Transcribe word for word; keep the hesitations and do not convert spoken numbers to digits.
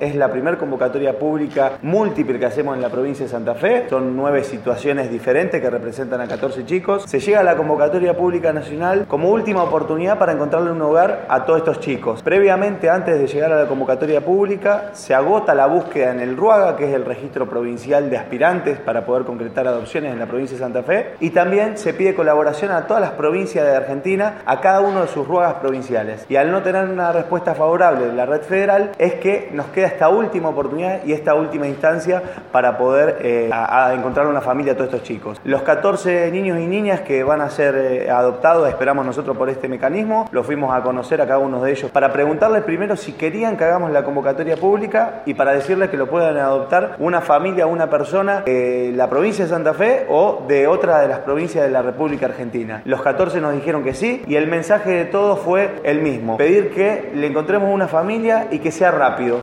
Es la primera convocatoria pública múltiple que hacemos en la provincia de Santa Fe. Son nueve situaciones diferentes que representan a catorce chicos. Se llega a la convocatoria pública nacional como última oportunidad para encontrarle un hogar a todos estos chicos. Previamente, antes de llegar a la convocatoria pública, se agota la búsqueda en el RUAGA, que es el registro provincial de aspirantes para poder concretar adopciones en la provincia de Santa Fe, y también se pide colaboración a todas las provincias de Argentina, a cada uno de sus RUAGAs provinciales. Y al no tener una respuesta favorable de la red federal, es que nos queda esta última oportunidad y esta última instancia para poder eh, a, a encontrar una familia a todos estos chicos. Los catorce niños y niñas que van a ser eh, adoptados, esperamos nosotros por este mecanismo, los fuimos a conocer a cada uno de ellos para preguntarles primero si querían que hagamos la convocatoria pública y para decirles que lo puedan adoptar una familia, una persona de la provincia de Santa Fe o de otra de las provincias de la República Argentina. Los catorce nos dijeron que sí y el mensaje de todos fue el mismo: pedir que le encontremos una familia y que sea rápido.